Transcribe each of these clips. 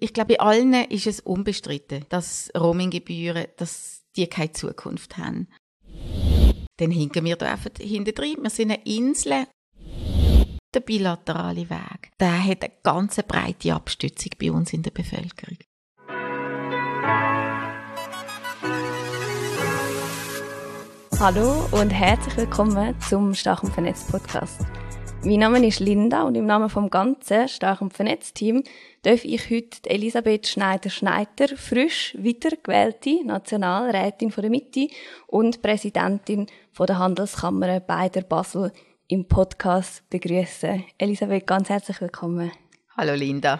ich glaube, bei allen ist es unbestritten, dass Roaminggebühren, dass die keine Zukunft haben. Dann hinken wir da einfach hinten drin. Wir sind eine Insel. Der bilaterale Weg, der hat eine ganz breite Abstützung bei uns in der Bevölkerung. Hallo und herzlich willkommen zum Stark und Vernetzt Podcast. Mein Name ist Linda und im Namen vom ganzen Stark und Vernetzt Team darf ich heute Elisabeth Schneider-Schneider, frisch wiedergewählte Nationalrätin von der Mitte und Präsidentin von der Handelskammer beider Basel im Podcast begrüßen. Elisabeth, ganz herzlich willkommen. Hallo Linda.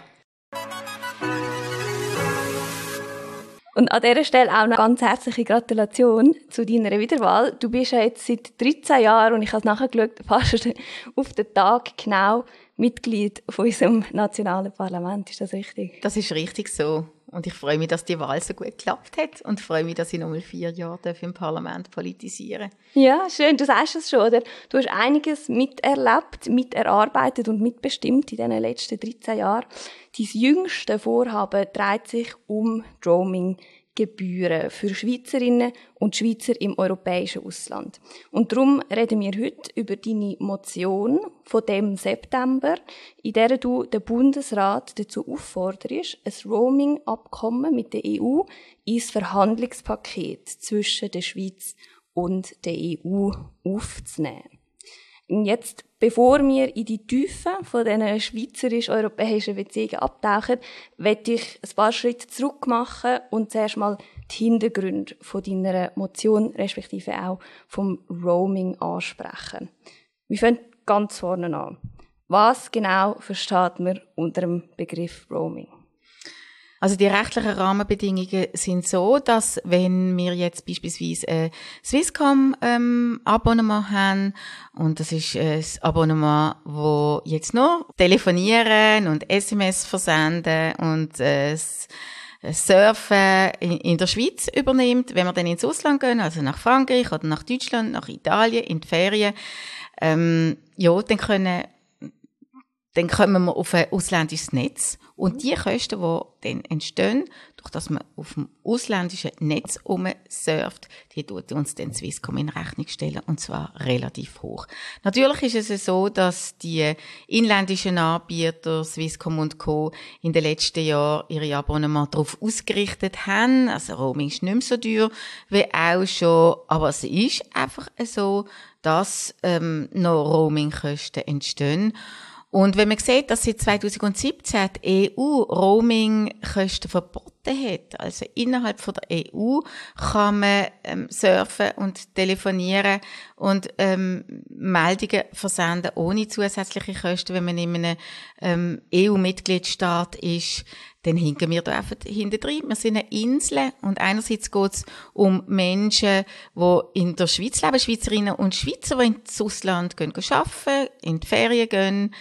Und an dieser Stelle auch eine ganz herzliche Gratulation zu deiner Wiederwahl. Du bist ja jetzt seit 13 Jahren, und ich habe es nachgeschaut, fast auf den Tag genau Mitglied von unserem nationalen Parlament. Ist das richtig? Das ist richtig so. Und ich freue mich, dass die Wahl so gut geklappt hat und freue mich, dass ich nochmal 4 Jahre im Parlament politisieren darf. Ja, schön. Du sagst es schon, oder? Du hast einiges miterlebt, miterarbeitet und mitbestimmt in diesen letzten 13 Jahren. Dein jüngste Vorhaben dreht sich um die Roaming-Gebühren für Schweizerinnen und Schweizer im europäischen Ausland. Und darum reden wir heute über deine Motion von dem September, in der du den Bundesrat dazu aufforderst, ein Roaming-Abkommen mit der EU ins Verhandlungspaket zwischen der Schweiz und der EU aufzunehmen. Und jetzt, bevor wir in die Tiefe von diesen schweizerisch-europäischen Beziehungen abtauchen, möchte ich ein paar Schritte zurück machen und zuerst mal die Hintergründe von deiner Motion, respektive auch vom Roaming ansprechen. Wir fangen ganz vorne an. Was genau versteht man unter dem Begriff Roaming? Also die rechtlichen Rahmenbedingungen sind so, dass wenn wir jetzt beispielsweise ein Swisscom-Abonnement haben, und das ist ein Abonnement, wo jetzt nur telefonieren und SMS versenden und Surfen in der Schweiz übernimmt, wenn wir dann ins Ausland gehen, also nach Frankreich oder nach Deutschland, nach Italien, in die Ferien, dann kommen wir auf ein ausländisches Netz. Und die Kosten, die dann entstehen, durch das man auf dem ausländischen Netz surft, die tut uns dann Swisscom in Rechnung stellen, und zwar relativ hoch. Natürlich ist es so, dass die inländischen Anbieter, Swisscom und Co., in den letzten Jahren ihre Abonnements darauf ausgerichtet haben. Also Roaming ist nicht mehr so teuer wie auch schon, aber es ist einfach so, dass noch Roamingkosten entstehen. Und wenn man sieht, dass seit 2017 die EU Roaming-Kosten verboten hat, also innerhalb von der EU kann man surfen und telefonieren und Meldungen versenden ohne zusätzliche Kosten, wenn man in einem EU-Mitgliedstaat ist, dann hinken wir da einfach hinten drin. Wir sind eine Insel und einerseits geht es um Menschen, die in der Schweiz leben, Schweizerinnen und Schweizer, die ins Ausland gehen arbeiten, in die Ferien gehen.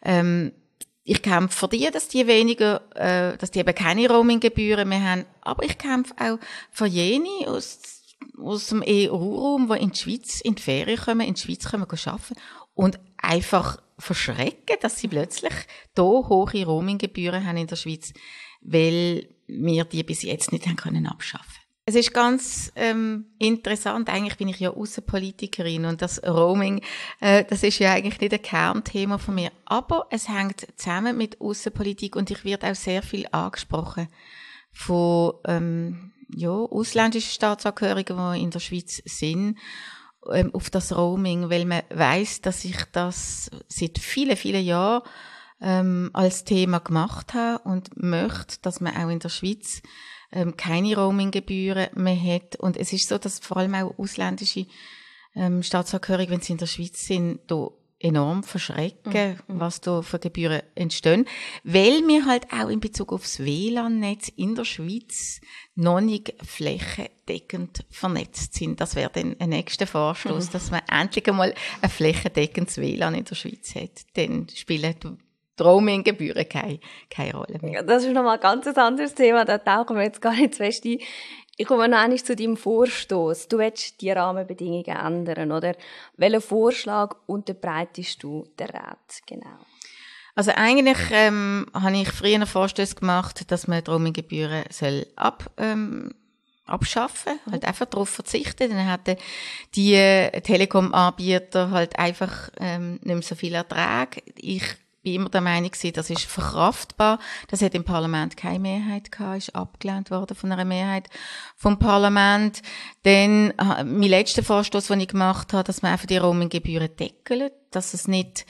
Ich kämpfe für die, dass die dass die eben keine Roaminggebühren mehr haben. Aber ich kämpfe auch für jene aus dem EU-Raum, die in die Schweiz, in die Ferien kommen, in die Schweiz kommen, arbeiten und einfach verschrecken, dass sie plötzlich hier hohe Roaminggebühren haben in der Schweiz, weil wir die bis jetzt nicht haben können abschaffen. Es ist ganz interessant, eigentlich bin ich ja Aussenpolitikerin und das Roaming, das ist ja eigentlich nicht ein Kernthema von mir, aber es hängt zusammen mit Aussenpolitik und ich werde auch sehr viel angesprochen von ausländischen Staatsangehörigen, die in der Schweiz sind, auf das Roaming, weil man weiss, dass ich das seit vielen, vielen Jahren als Thema gemacht habe und möchte, dass man auch in der Schweiz keine Roaminggebühren mehr hat. Und es ist so, dass vor allem auch ausländische Staatsangehörige, wenn sie in der Schweiz sind, da enorm verschrecken, was da für Gebühren entstehen. Weil wir halt auch in Bezug aufs WLAN-Netz in der Schweiz noch nicht flächendeckend vernetzt sind. Das wäre dann ein nächster Vorstoß, dass man endlich einmal ein flächendeckendes WLAN in der Schweiz hat. Dann spielen die Roaming-Gebühren keine Rolle mehr. Das ist nochmal ein ganz anderes Thema, da tauchen wir jetzt gar nicht zu fest ein. Ich komme noch einmal zu deinem Vorstoß. Du willst die Rahmenbedingungen ändern, oder? Welchen Vorschlag unterbreitest du der Rat genau? Also eigentlich habe ich früher einen Vorstöß gemacht, dass man die Roaminggebühren abschaffen, halt einfach darauf verzichten. Dann hätten die Telekom-Anbieter halt einfach nicht mehr so viel Ertrag. Ich bin immer der Meinung gewesen, das ist verkraftbar. Das hat im Parlament keine Mehrheit gehabt, ist abgelehnt worden von einer Mehrheit vom Parlament. Dann mein letzter Vorstoß, den ich gemacht habe, dass man einfach die Roaminggebühren deckelt, dass es nicht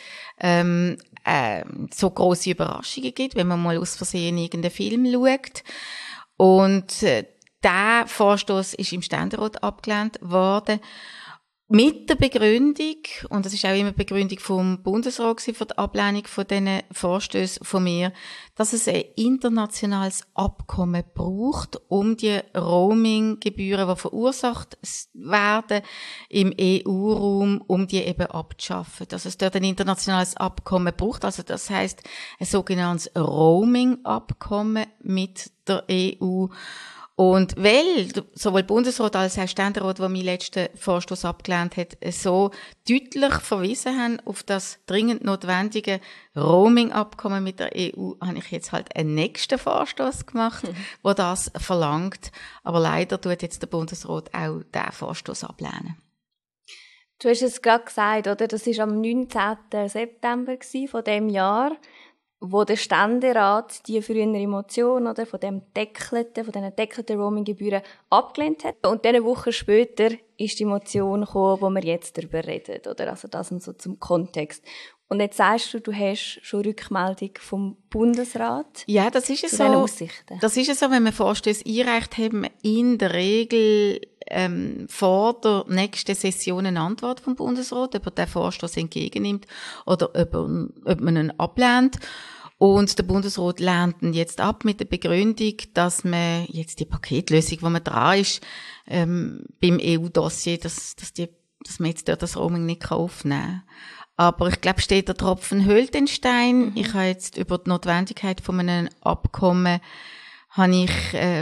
so grosse Überraschungen gibt, wenn man mal aus Versehen irgendeinen Film schaut. Und der Vorstoß ist im Ständerat abgelehnt worden. Mit der Begründung, und das ist auch immer die Begründung vom Bundesrat für die Ablehnung von diesen Vorstößen von mir, dass es ein internationales Abkommen braucht, um die Roaming-Gebühren, die verursacht werden im EU-Raum, um die eben abzuschaffen. Dass es dort ein internationales Abkommen braucht, also das heisst ein sogenanntes Roaming-Abkommen mit der EU. Und weil sowohl Bundesrat als auch Ständerat, der meinen letzten Vorstoß abgelehnt hat, so deutlich verwiesen haben auf das dringend notwendige Roaming-Abkommen mit der EU, habe ich jetzt halt einen nächsten Vorstoß gemacht, der das verlangt. Aber leider tut jetzt der Bundesrat auch diesen Vorstoß ablehnen. Du hast es gerade gesagt, oder? Das war am 19. September von diesem Jahr, wo der Ständerat die frühere Motion oder von diesen deckelten Roaminggebühren abgelehnt hat. Und dann eine Woche später ist die Motion gekommen, wo wir jetzt darüber reden, oder? Also das so zum Kontext. Und jetzt sagst du hast schon Rückmeldung vom Bundesrat. Ja, das ist es so. Das ist es so, wenn wir Vorstöße einreicht haben, in der Regel vor der nächsten Session eine Antwort vom Bundesrat, ob er den Vorstoß entgegennimmt oder ob man ihn ablehnt. Und der Bundesrat lehnt ihn jetzt ab mit der Begründung, dass man jetzt die Paketlösung, wo man dran ist, beim EU-Dossier, dass man jetzt dort das Roaming nicht aufnehmen kann. Aber ich glaube, steht der Tropfen höhlt den Stein. Ich habe jetzt über die Notwendigkeit von einem Abkommen, habe ich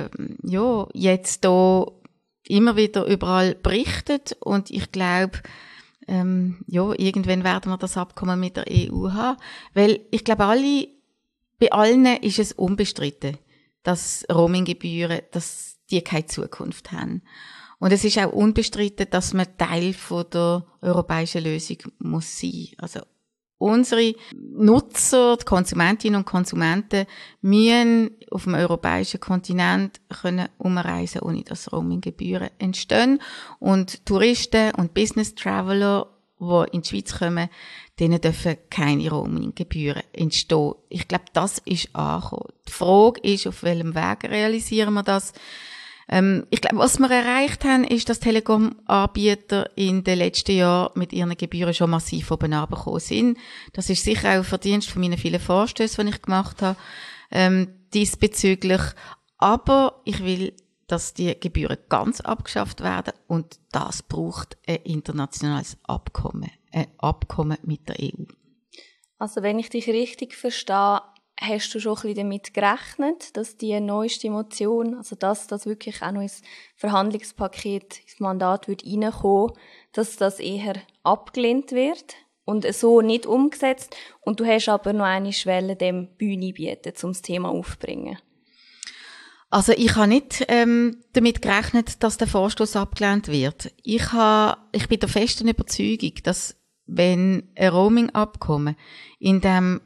jetzt da immer wieder überall berichtet, und ich glaube, irgendwann werden wir das Abkommen mit der EU haben, weil ich glaube, bei allen ist es unbestritten, dass Roaminggebühren, dass die keine Zukunft haben. Und es ist auch unbestritten, dass man Teil von der europäischen Lösung muss sein. Also unsere Nutzer, die Konsumentinnen und Konsumenten, müssen auf dem europäischen Kontinent können umreisen, ohne dass Roaminggebühren entstehen. Und Touristen und Business Traveler, die in die Schweiz kommen, denen dürfen keine Roaminggebühren entstehen. Ich glaube, das ist angekommen. Die Frage ist, auf welchem Weg realisieren wir das? Ich glaube, was wir erreicht haben, ist, dass Telekom-Anbieter in den letzten Jahren mit ihren Gebühren schon massiv oben runtergekommen sind. Das ist sicher auch ein Verdienst von meinen vielen Vorstößen, die ich gemacht habe, diesbezüglich. Aber ich will, dass die Gebühren ganz abgeschafft werden, und das braucht ein internationales Abkommen, ein Abkommen mit der EU. Also wenn ich dich richtig verstehe, hast du schon ein bisschen damit gerechnet, dass die neueste Motion, also dass das wirklich auch noch ins Verhandlungspaket, ins Mandat wird reinkommen, dass das eher abgelehnt wird und so nicht umgesetzt, und du hast aber noch eine Schwelle dem Bühne bieten, um das Thema aufzubringen? Also ich habe nicht damit gerechnet, dass der Vorstoß abgelehnt wird. Ich bin der festen Überzeugung, dass wenn ein Roaming-Abkommen in dem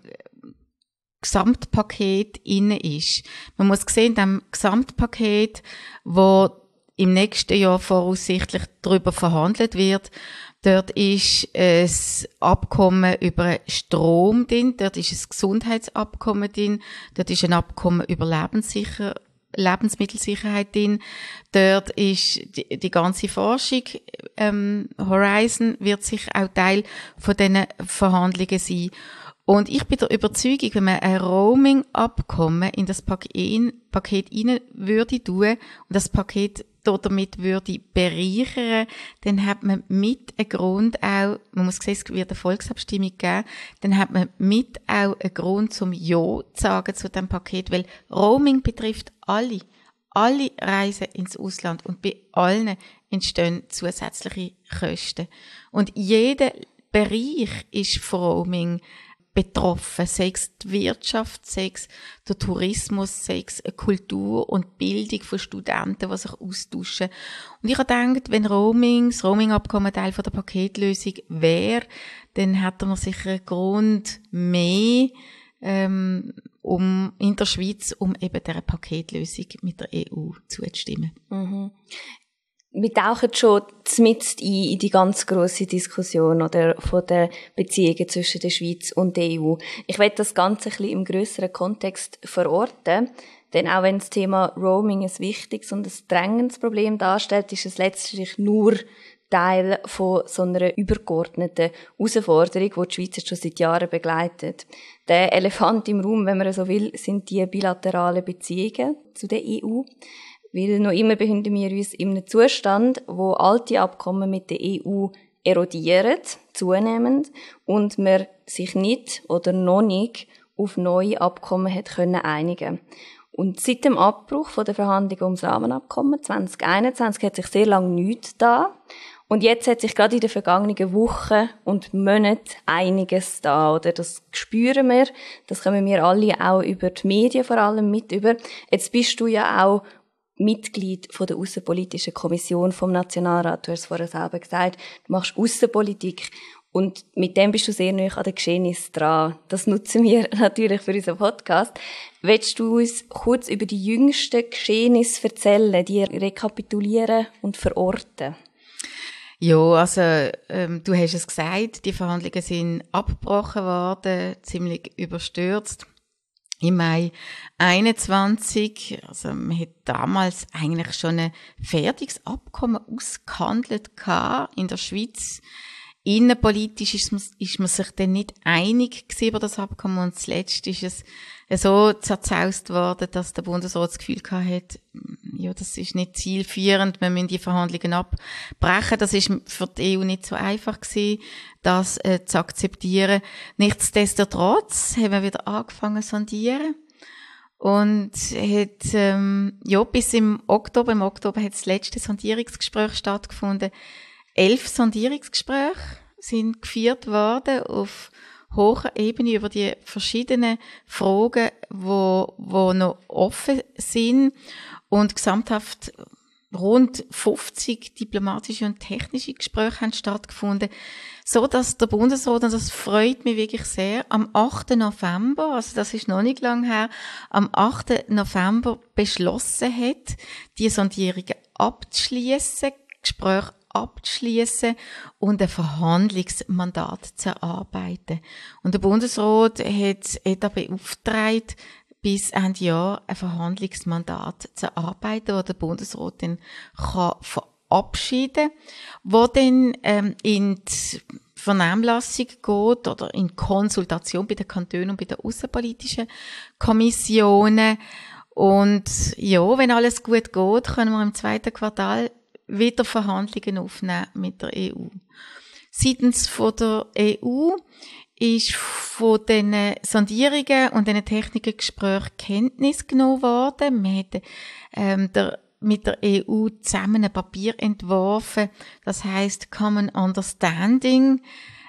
Gesamtpaket inne ist. Man muss sehen, in dem Gesamtpaket, wo im nächsten Jahr voraussichtlich darüber verhandelt wird, dort ist ein Abkommen über Strom drin, dort ist ein Gesundheitsabkommen drin, dort ist ein Abkommen über Lebensmittelsicherheit drin, dort ist die ganze Forschung, Horizon wird sich auch Teil von diesen Verhandlungen sein. Und ich bin der Überzeugung, wenn man ein Roaming-Abkommen in das Paket rein würde tun und das Paket damit würde bereichern, dann hat man mit einem Grund auch, man muss sehen, es wird eine Volksabstimmung geben, dann hat man mit auch einen Grund zum Ja zu sagen zu diesem Paket, weil Roaming betrifft alle Reisen ins Ausland, und bei allen entstehen zusätzliche Kosten. Und jeder Bereich ist von Roaming betroffen, sei es die Wirtschaft, sei es der Tourismus, sei es eine Kultur und Bildung von Studenten, die sich austauschen. Und ich habe gedacht, wenn das Roaming-Abkommen Teil von der Paketlösung wäre, dann hätte man sicher einen Grund mehr, in der Schweiz, um eben dieser Paketlösung mit der EU zuzustimmen. Mhm. Wir tauchen schon mitten in die ganz grosse Diskussion oder von der Beziehungen zwischen der Schweiz und der EU. Ich will das Ganze ein bisschen im grösseren Kontext verorten, denn auch wenn das Thema Roaming ein wichtiges und ein drängendes Problem darstellt, ist es letztlich nur Teil von so einer übergeordneten Herausforderung, die die Schweiz schon seit Jahren begleitet. Der Elefant im Raum, wenn man so will, sind die bilateralen Beziehungen zu der EU. Weil noch immer befinden wir uns in einem Zustand, wo alte Abkommen mit der EU erodieren, zunehmend, und man sich nicht oder noch nicht auf neue Abkommen hat können einigen. Und seit dem Abbruch von der Verhandlungen ums Rahmenabkommen 2021 hat sich sehr lange nichts da. Und jetzt hat sich gerade in den vergangenen Wochen und Monaten einiges da, oder? Das spüren wir. Das kommen wir alle auch über die Medien vor allem mit über. Jetzt bist du ja auch Mitglied von der Aussenpolitischen Kommission vom Nationalrat. Du hast es vorher selber gesagt, du machst Aussenpolitik und mit dem bist du sehr nahe an den Geschehnissen dran. Das nutzen wir natürlich für unseren Podcast. Willst du uns kurz über die jüngsten Geschehnisse erzählen, die rekapitulieren und verorten? Ja, also du hast es gesagt, die Verhandlungen sind abgebrochen worden, ziemlich überstürzt. Im Mai 21, also man hat damals eigentlich schon ein fertiges Abkommen ausgehandelt gehabt in der Schweiz. Innenpolitisch ist man sich dann nicht einig gewesen über das Abkommen und zuletzt ist es so zerzaust worden, dass der Bundesrat das Gefühl gehabt hat, ja, das ist nicht zielführend, wir müssen die Verhandlungen abbrechen. Das ist für die EU nicht so einfach gewesen, das zu akzeptieren. Nichtsdestotrotz haben wir wieder angefangen zu sondieren. Und hat, bis im Oktober hat das letzte Sondierungsgespräch stattgefunden. 11 Sondierungsgespräche sind geführt worden auf hoher Ebene über die verschiedenen Fragen, wo noch offen sind. Und gesamthaft rund 50 diplomatische und technische Gespräche haben stattgefunden, so dass der Bundesrat, und das freut mich wirklich sehr, am 8. November, also das ist noch nicht lang her, am 8. November beschlossen hat, die Sondierungen abzuschließen, Gespräche abzuschließen und ein Verhandlungsmandat zu erarbeiten. Und der Bundesrat hat auch beauftragt, bis Ende Jahr ein Verhandlungsmandat zu erarbeiten, das der Bundesrat dann verabschieden kann, wo dann in die Vernehmlassung geht oder in Konsultation bei den Kantonen und bei den aussenpolitischen Kommissionen. Und ja, wenn alles gut geht, können wir im 2. Quartal wieder Verhandlungen aufnehmen mit der EU. Seitens von der EU ist von diesen Sondierungen und diesen Technikengesprächen Kenntnis genommen worden. Wir hatten mit der EU zusammen ein Papier entworfen, das heisst Common Understanding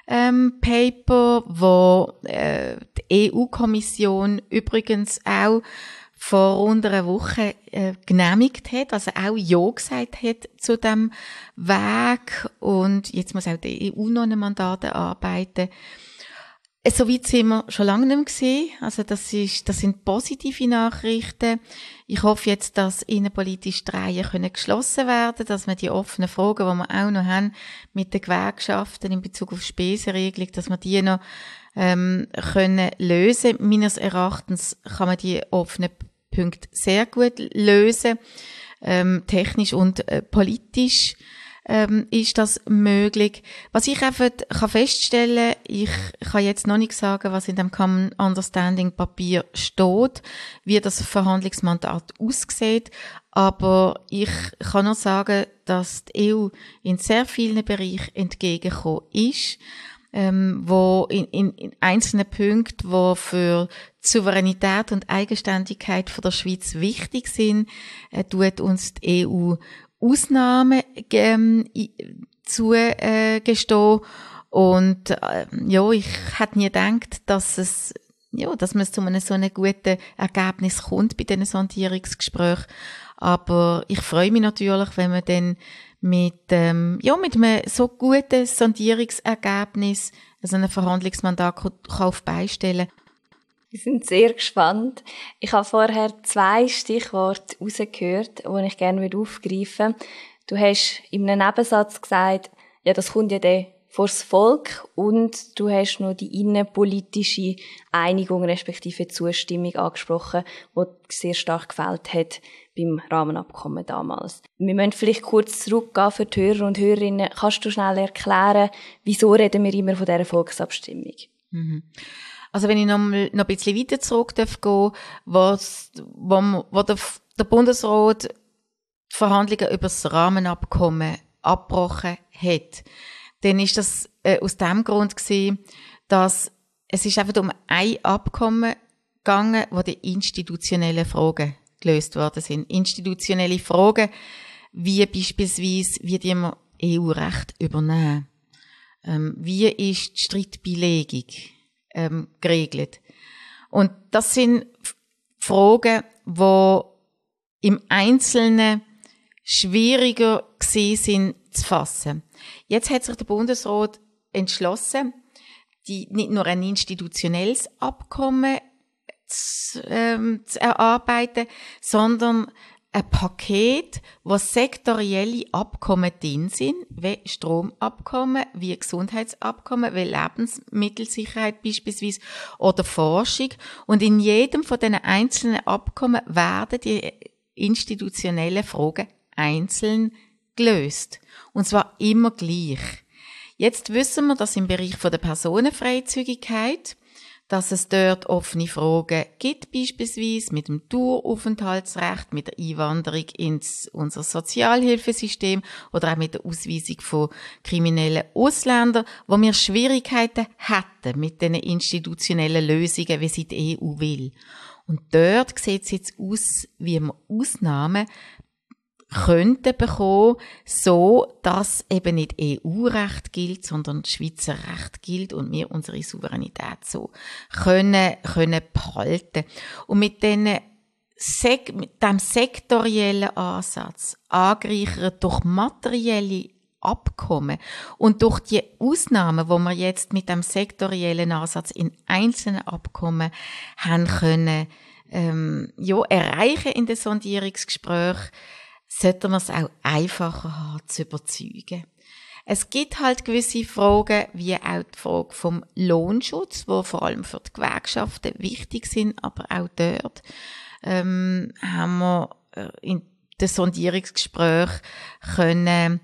Paper, wo die EU-Kommission übrigens auch vor rund einer Woche genehmigt hat, also auch Ja gesagt hat zu dem Weg. Und jetzt muss auch die EU noch ein Mandat erarbeiten. So weit sind wir schon lange nicht mehr gewesen. Also das sind positive Nachrichten. Ich hoffe jetzt, dass innenpolitisch die Reihen geschlossen werden, dass wir die offenen Fragen, die wir auch noch haben mit den Gewerkschaften in Bezug auf Spesenregelung, dass wir die noch können lösen. Meines Erachtens kann man die offenen Punkte sehr gut lösen, technisch und politisch ist das möglich. Was ich einfach feststellen kann, ich kann jetzt noch nicht sagen, was in dem Common Understanding Papier steht, wie das Verhandlungsmandat aussieht, aber ich kann nur sagen, dass die EU in sehr vielen Bereichen entgegengekommen ist, wo in einzelnen Punkten, wo für die Souveränität und Eigenständigkeit von der Schweiz wichtig sind, tut uns die EU Ausnahmen zugestehen. Und ich hätte nie gedacht, dass man zu einem so einem guten Ergebnis kommt bei diesen Sondierungsgesprächen. Aber ich freue mich natürlich, wenn man dann mit einem so guten Sondierungsergebnis also ein Verhandlungsmandat auf beistellen. Wir sind sehr gespannt. Ich habe vorher 2 Stichworte rausgehört, die ich gerne aufgreifen würde. Du hast in einem Nebensatz gesagt, ja, das kommt ja dann vors Volk, und du hast noch die innenpolitische Einigung respektive Zustimmung angesprochen, die sehr stark gefehlt hat beim Rahmenabkommen damals. Wir müssen vielleicht kurz zurückgehen für die Hörer und Hörerinnen. Kannst du schnell erklären, wieso reden wir immer von dieser Volksabstimmung? Also wenn ich noch ein bisschen weiter zurück gehen darf, wo der Bundesrat die Verhandlungen über das Rahmenabkommen abgebrochen hat, dann ist das aus dem Grund gewesen, dass es ist einfach um ein Abkommen gegangen, wo die institutionellen Fragen gelöst worden sind. Institutionelle Fragen, wie beispielsweise, wie die wir EU-Recht übernehmen. Wie ist die Streitbeilegung geregelt? Und das sind Fragen, die im Einzelnen schwieriger gewesen sind zu fassen. Jetzt hat sich der Bundesrat entschlossen, nicht nur ein institutionelles Abkommen zu erarbeiten, sondern ein Paket, wo sektorielle Abkommen drin sind, wie Stromabkommen, wie Gesundheitsabkommen, wie Lebensmittelsicherheit beispielsweise oder Forschung. Und in jedem von diesen einzelnen Abkommen werden die institutionellen Fragen einzeln gelöst. Und zwar immer gleich. Jetzt wissen wir, dass im Bereich der Personenfreizügigkeit, dass es dort offene Fragen gibt, beispielsweise mit dem Daueraufenthaltsrecht, mit der Einwanderung ins unser Sozialhilfesystem oder auch mit der Ausweisung von kriminellen Ausländern, wo wir Schwierigkeiten hätten mit den institutionellen Lösungen, wie sie die EU will. Und dort sieht es jetzt aus, wie wir Ausnahmen könnten bekommen, so dass eben nicht EU-Recht gilt, sondern Schweizer Recht gilt und wir unsere Souveränität so können behalten. Und mit dem sektoriellen Ansatz, angereichert durch materielle Abkommen und durch die Ausnahmen, wo wir jetzt mit dem sektoriellen Ansatz in einzelnen Abkommen haben können, erreichen in den Sondierungsgesprächen, sollten wir es auch einfacher haben, zu überzeugen. Es gibt halt gewisse Fragen, wie auch die Frage vom Lohnschutz, wo vor allem für die Gewerkschaften wichtig sind, aber auch dort haben wir in den Sondierungsgesprächen können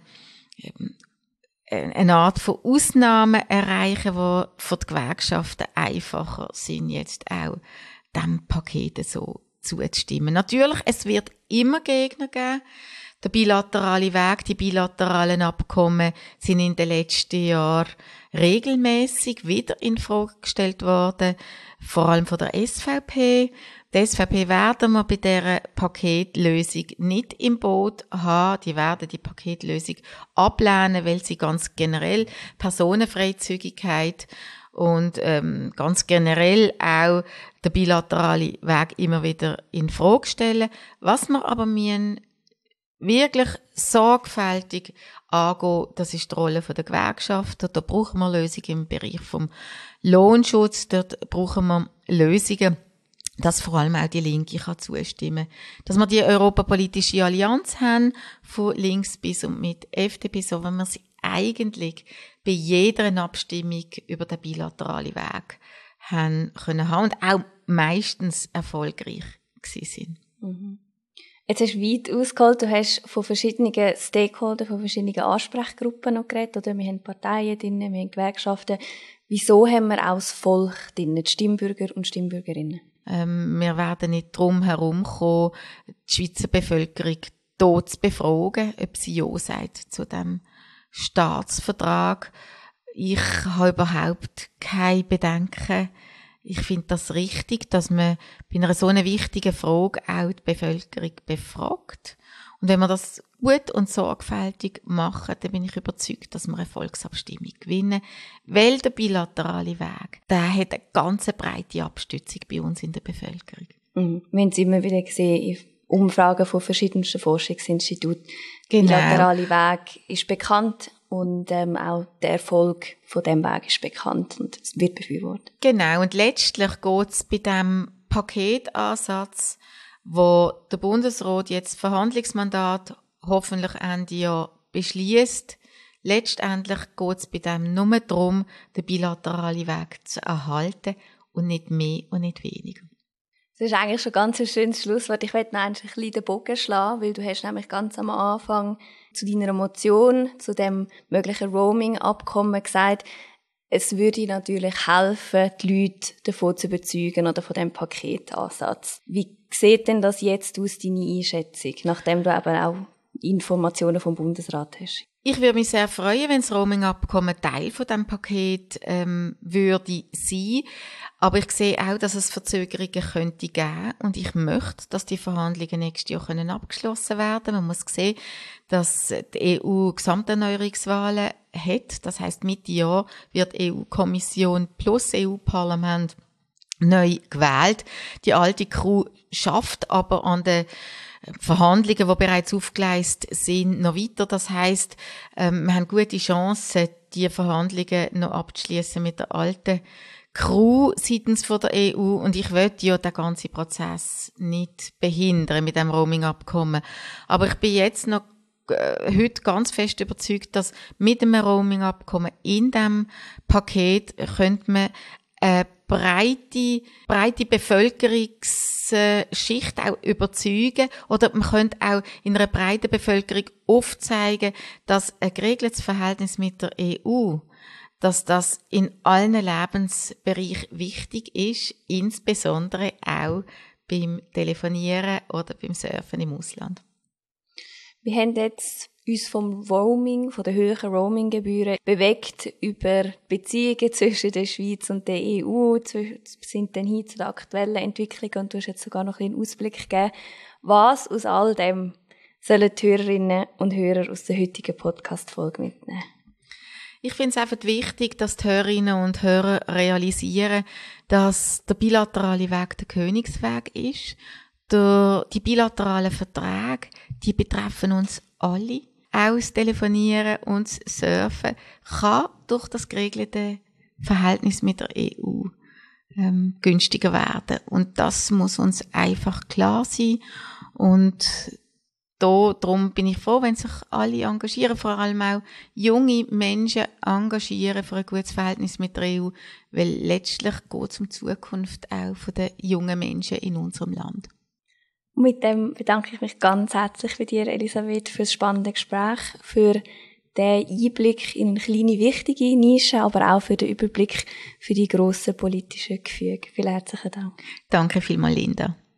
eine Art von Ausnahmen erreichen, die für die Gewerkschaften einfacher sind, jetzt auch diesem Paket so zuzustimmen. Natürlich, es wird immer Gegner geben. Der bilaterale Weg, die bilateralen Abkommen sind in den letzten Jahren regelmäßig wieder in Frage gestellt worden, vor allem von der SVP. Die SVP werden wir bei dieser Paketlösung nicht im Boot haben. Die werden die Paketlösung ablehnen, weil sie ganz generell Personenfreizügigkeit und ganz generell auch der bilaterale Weg immer wieder in Frage stellen. Was wir aber müssen wirklich sorgfältig angehen, das ist die Rolle der Gewerkschaften. Da brauchen wir Lösungen im Bereich vom Lohnschutz, dort brauchen wir Lösungen, dass vor allem auch die Linke kann zustimmen kann. Dass wir die europapolitische Allianz haben, von links bis und mit FDP, so wenn wir sie eigentlich bei jeder Abstimmung über den bilateralen Weg haben können haben und auch meistens erfolgreich gewesen sind. Mhm. Jetzt hast du weit ausgeholt, du hast von verschiedenen Stakeholdern, von verschiedenen Ansprechgruppen noch geredet, oder wir haben Parteien drin, wir haben Gewerkschaften. Wieso haben wir auch das Volk drin, die Stimmbürger und Stimmbürgerinnen? Wir werden nicht drum herum kommen, die Schweizer Bevölkerung hier zu befragen, ob sie Ja sagt zu dem Staatsvertrag. Ich habe überhaupt keine Bedenken. Ich finde das richtig, dass man bei einer so einer wichtigen Frage auch die Bevölkerung befragt. Und wenn wir das gut und sorgfältig machen, dann bin ich überzeugt, dass wir eine Volksabstimmung gewinnen. Weil der bilaterale Weg, der hat eine ganz breite Abstützung bei uns in der Bevölkerung. Wir haben es immer wieder gesehen in Umfragen von verschiedensten Forschungsinstituten. Genau. Der bilaterale Weg ist bekannt und auch der Erfolg von dem Weg ist bekannt und es wird befürwortet. Genau, und letztlich geht es bei diesem Paketansatz, wo der Bundesrat jetzt Verhandlungsmandat hoffentlich Ende Jahr beschließt. Letztendlich geht es bei dem nur darum, den bilateralen Weg zu erhalten und nicht mehr und nicht weniger. Das ist eigentlich schon ganz ein schönes Schlusswort. Ich möchte noch ein bisschen den Bogen schlagen, weil du hast nämlich ganz am Anfang zu deiner Motion, zu dem möglichen Roaming-Abkommen gesagt, es würde natürlich helfen, die Leute davon zu überzeugen oder von dem Paketansatz. Wie sieht denn das jetzt aus, deine Einschätzung, nachdem du eben auch Informationen vom Bundesrat hast? Ich würde mich sehr freuen, wenn das Roaming-Abkommen Teil von diesem Paket würde sein. Aber ich sehe auch, dass es Verzögerungen könnte geben. Und ich möchte, dass die Verhandlungen nächstes Jahr abgeschlossen werden können. Man muss sehen, dass die EU Gesamterneuerungswahlen hat. Das heisst, Mitte Jahr wird EU-Kommission plus EU-Parlament neu gewählt. Die alte Crew schafft aber an den Verhandlungen, die bereits aufgeleistet sind, noch weiter. Das heisst, wir haben gute Chancen, die Verhandlungen noch abzuschließen mit der alten Crew seitens von der EU. Und ich will ja den ganzen Prozess nicht behindern mit dem Roaming-Abkommen. Aber ich bin jetzt noch heute ganz fest überzeugt, dass mit dem Roaming-Abkommen in diesem Paket könnte man breite Bevölkerungsschicht auch überzeugen, oder man könnte auch in einer breiten Bevölkerung aufzeigen, dass ein geregeltes Verhältnis mit der EU, dass das in allen Lebensbereichen wichtig ist, insbesondere auch beim Telefonieren oder beim Surfen im Ausland. Wir haben jetzt uns vom Roaming, von den höheren Roaminggebühren bewegt über Beziehungen zwischen der Schweiz und der EU, sind dann hin zu der aktuellen Entwicklung und du hast jetzt sogar noch einen Ausblick gegeben. Was aus all dem sollen die Hörerinnen und Hörer aus der heutigen Podcast-Folge mitnehmen? Ich finde es einfach wichtig, dass die Hörerinnen und Hörer realisieren, dass der bilaterale Weg der Königsweg ist. Die bilateralen Verträge, die betreffen uns alle. Auch das Telefonieren und das Surfen kann durch das geregelte Verhältnis mit der EU günstiger werden. Und das muss uns einfach klar sein. Und darum bin ich froh, wenn sich alle engagieren, vor allem auch junge Menschen engagieren für ein gutes Verhältnis mit der EU, weil letztlich geht es um die Zukunft auch der jungen Menschen in unserem Land. Und mit dem bedanke ich mich ganz herzlich bei dir, Elisabeth, für das spannende Gespräch, für den Einblick in eine kleine, wichtige Nische, aber auch für den Überblick für die grossen politischen Gefüge. Vielen herzlichen Dank. Danke vielmals, Linda.